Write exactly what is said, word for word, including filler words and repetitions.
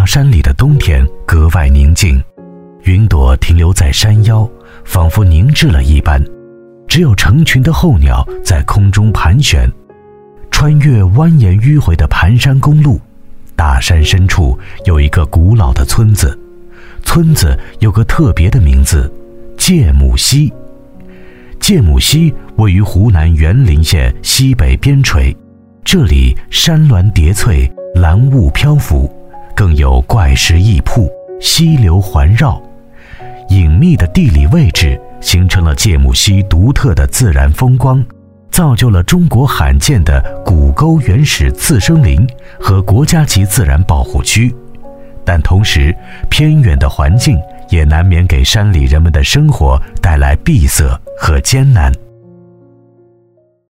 大山里的冬天格外宁静，云朵停留在山腰，仿佛凝滞了一般，只有成群的候鸟在空中盘旋。穿越蜿蜒迂回的盘山公路，大山深处有一个古老的村子，村子有个特别的名字，芥母溪。芥母溪位于湖南沅陵县西北边陲，这里山峦叠翠，蓝雾漂浮，更有怪石异瀑，溪流环绕。隐秘的地理位置形成了芥母溪独特的自然风光，造就了中国罕见的古沟原始次生林和国家级自然保护区。但同时，偏远的环境也难免给山里人们的生活带来闭塞和艰难。